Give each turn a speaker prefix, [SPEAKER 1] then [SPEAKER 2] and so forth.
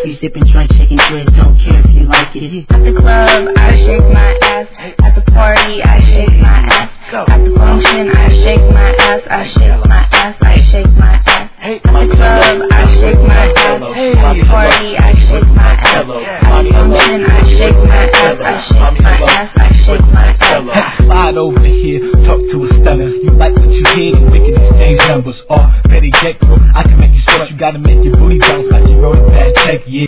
[SPEAKER 1] be sipping, drink, shaking dreads, don't care if you like it.
[SPEAKER 2] At the club, I shake my ass. At the party, I shake my ass. At the function, I shake my ass. I shake my ass, I shake my ass. At the club, I shake my ass. At the party, I shake my ass. At the function, I shake my ass. I shake my ass, I shake my ass.
[SPEAKER 3] Slide over here, talk to a stunner. You like what you hear, we can exchange numbers. Or better yet, bro, I can make you sweat. You gotta make your booty bounce like you wrote a bad check, yeah.